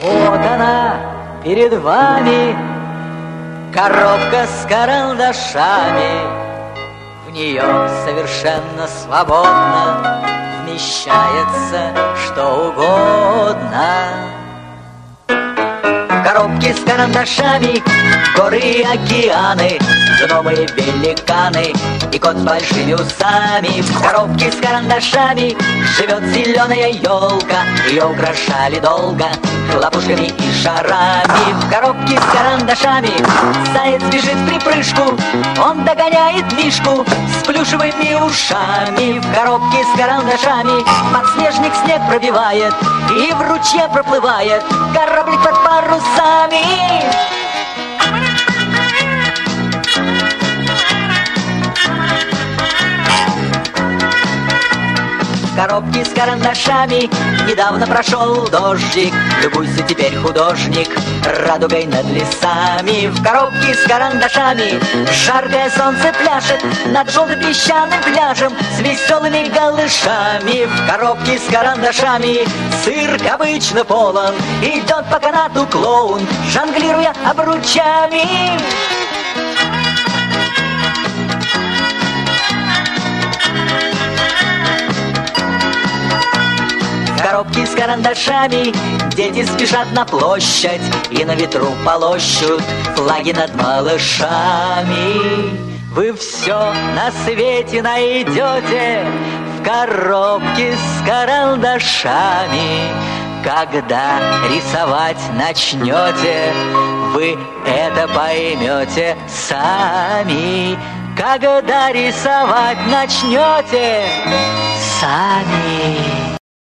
Вот она перед вами, коробка с карандашами. В нее совершенно свободно вмещается что угодно. В коробке с карандашами горы и океаны, гномы и великаны и кот с большими усами. В коробке с карандашами живет зеленая елка, ее украшали долго хлопушками и шарами. В коробке с карандашами заяц бежит в припрыжку, он догоняет мишку с плюшевыми ушами. В коробке с карандашами подснежник снег пробивает и в ручье проплывает кораблик под парусами. В коробке с карандашами недавно прошел дождик, любуйся теперь, художник, радугой над лесами. В коробке с карандашами жаркое солнце пляшет над желтым песчаным пляжем с веселыми голышами. В коробке с карандашами цирк обычно полон, идет по канату клоун, жонглируя обручами. В коробке с карандашами дети спешат на площадь и на ветру полощут флаги над малышами. Вы все на свете найдете в коробке с карандашами. Когда рисовать начнете, вы это поймете сами. Когда рисовать начнете сами.